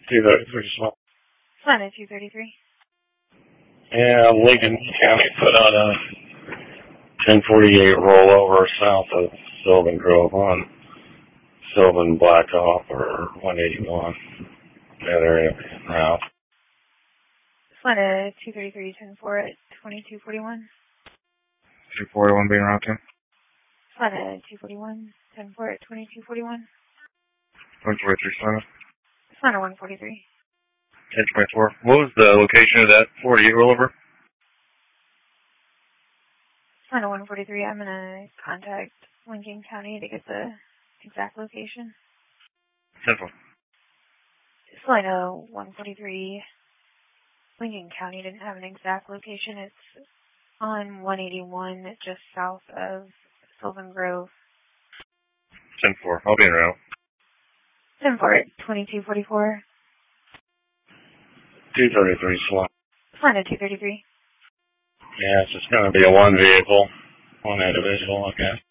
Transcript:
233 small. Planet 233. Yeah, Lincoln County put on a 1048 rollover south of Sylvan Grove on Sylvan Blacktop or 181. That area now. Planet 233, 10-4 at 2241. 241 being route 2. Planet 241, 10-4 at 2241. 143 Planet 143. 1024. What was the location of that 48 rollover? Planet 143, I'm going to contact Lincoln County to get the exact location. 10-4. Planet 143, Lincoln County didn't have an exact location. It's on 181, just south of Sylvan Grove. 10-4. I'll be in route. 10-4 at 2244. 233 slot. Planet 233. Yeah, it's just going to be a one vehicle, one individual, okay.